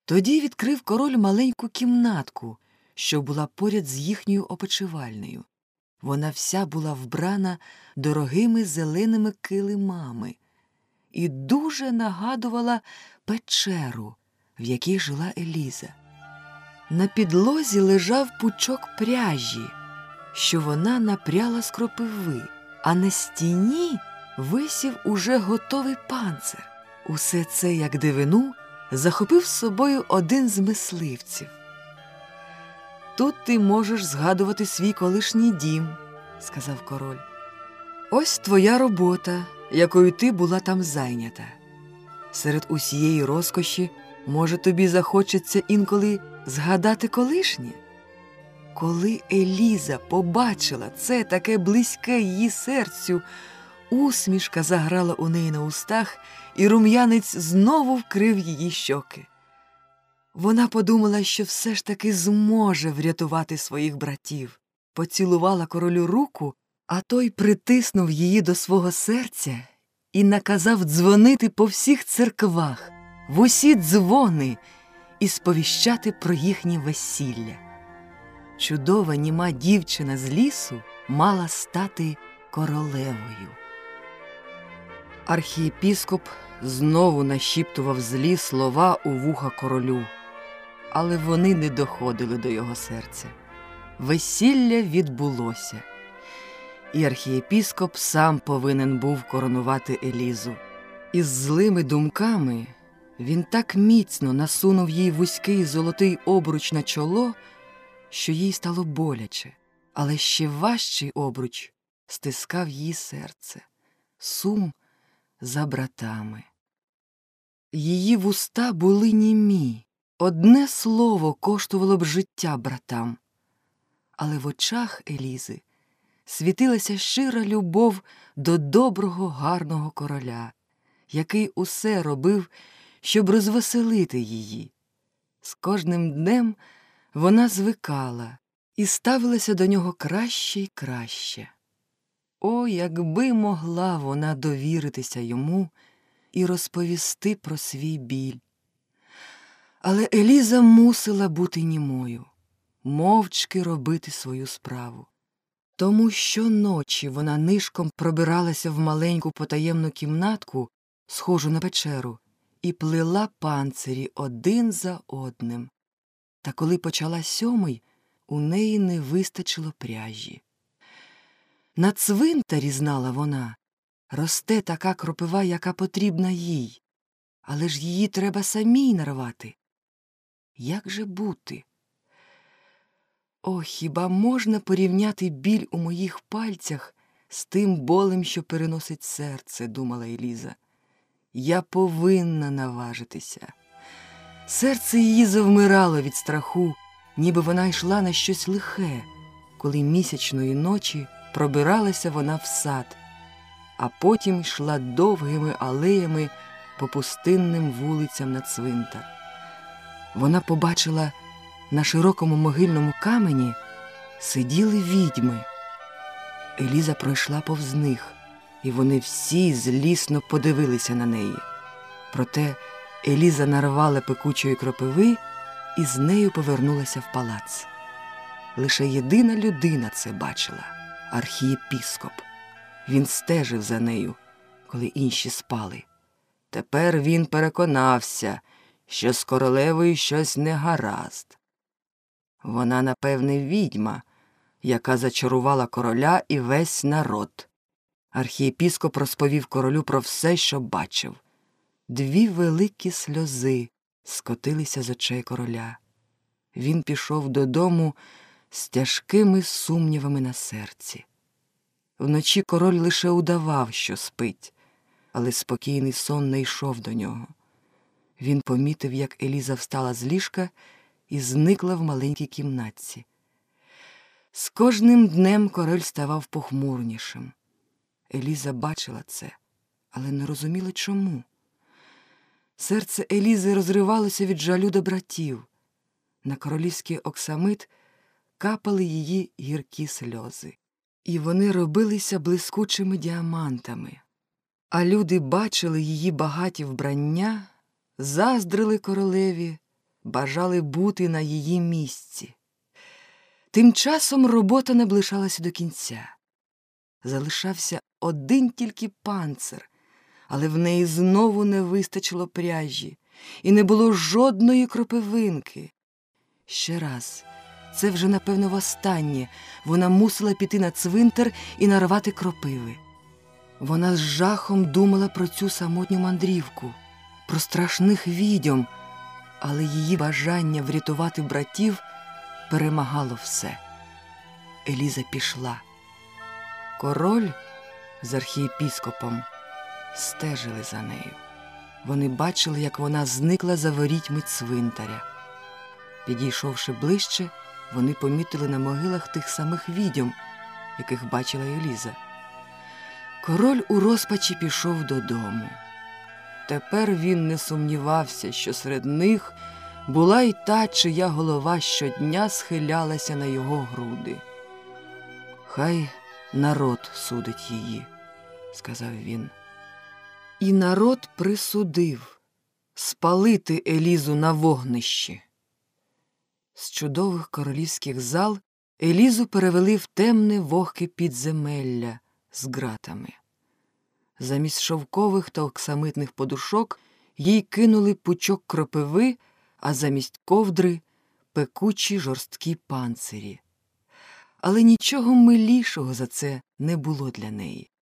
Тоді відкрив король маленьку кімнатку, що була поряд з їхньою опочивальнею. Вона вся була вбрана дорогими зеленими килимами і дуже нагадувала печеру, в якій жила Еліза. На підлозі лежав пучок пряжі, що вона напряла з кропиви, а на стіні висів уже готовий панцир. Усе це, як дивину, захопив з собою один з мисливців. «Тут ти можеш згадувати свій колишній дім», – сказав король. «Ось твоя робота, якою ти була там зайнята. Серед усієї розкоші, може, тобі захочеться інколи згадати колишнє?» Коли Еліза побачила це таке близьке її серцю, усмішка заграла у неї на устах, і рум'янець знову вкрив її щоки. Вона подумала, що все ж таки зможе врятувати своїх братів. Поцілувала королю руку, а той притиснув її до свого серця і наказав дзвонити по всіх церквах, в усі дзвони, і сповіщати про їхнє весілля. Чудова німа дівчина з лісу мала стати королевою. Архієпіскоп знову нашіптував злі слова у вуха королю, але вони не доходили до його серця. Весілля відбулося, і архієпіскоп сам повинен був коронувати Елізу. Із злими думками він так міцно насунув їй вузький золотий обруч на чоло, що їй стало боляче, але ще важчий обруч стискав її серце – сум за братами. Її вуста були німі, одне слово коштувало б життя братам. Але в очах Елізи світилася щира любов до доброго, гарного короля, який усе робив, щоб розвеселити її. З кожним днем вона звикала і ставилася до нього краще й краще. О, якби могла вона довіритися йому і розповісти про свій біль. Але Еліза мусила бути німою, мовчки робити свою справу. Тому щоночі вона нишком пробиралася в маленьку потаємну кімнатку, схожу на печеру, і плела панцирі один за одним. Та коли почала 7-й, у неї не вистачило пряжі. На цвинтарі, знала вона, росте така кропива, яка потрібна їй, але ж її треба самій нарвати. Як же бути? О, хіба можна порівняти біль у моїх пальцях з тим болем, що переносить серце, думала Еліза. Я повинна наважитися. Серце її завмирало від страху, ніби вона йшла на щось лихе, коли місячної ночі пробиралася вона в сад, а потім йшла довгими алеями по пустинним вулицям на цвинтар. Вона побачила, на широкому могильному камені сиділи відьми. Еліза пройшла повз них, і вони всі злісно подивилися на неї. Проте Еліза нарвала пекучої кропиви і з нею повернулася в палац. Лише єдина людина це бачила – архієпіскоп. Він стежив за нею, коли інші спали. Тепер він переконався, що з королевою щось негаразд. Вона, напевне, відьма, яка зачарувала короля і весь народ. Архієпіскоп розповів королю про все, що бачив. 2 великі сльози скотилися з очей короля. Він пішов додому з тяжкими сумнівами на серці. Вночі король лише удавав, що спить, але спокійний сон не йшов до нього. Він помітив, як Еліза встала з ліжка і зникла в маленькій кімнатці. З кожним днем король ставав похмурнішим. Еліза бачила це, але не розуміла, чому. Серце Елізи розривалося від жалю до братів. На королівський оксамит капали її гіркі сльози. І вони робилися блискучими діамантами. А люди бачили її багаті вбрання, заздрили королеві, бажали бути на її місці. Тим часом робота наближалася до кінця. Залишався один тільки панцир, але в неї знову не вистачило пряжі, і не було жодної кропивинки. Ще раз, це вже, напевно, востаннє, вона мусила піти на цвинтар і нарвати кропиви. Вона з жахом думала про цю самотню мандрівку, про страшних відьом, але її бажання врятувати братів перемагало все. Еліза пішла. Король з архієпіскопом стежили за нею. Вони бачили, як вона зникла за ворітьми цвинтаря. Підійшовши ближче, вони помітили на могилах тих самих відьом, яких бачила Еліза. Король у розпачі пішов додому. Тепер він не сумнівався, що серед них була й та, чия голова щодня схилялася на його груди. «Хай народ судить її», – сказав він. І народ присудив спалити Елізу на вогнищі. З чудових королівських зал Елізу перевели в темне вогке підземелля з ґратами. Замість шовкових та оксамитних подушок їй кинули пучок кропиви, а замість ковдри – пекучі жорсткі панцирі. Але нічого милішого за це не було для неї.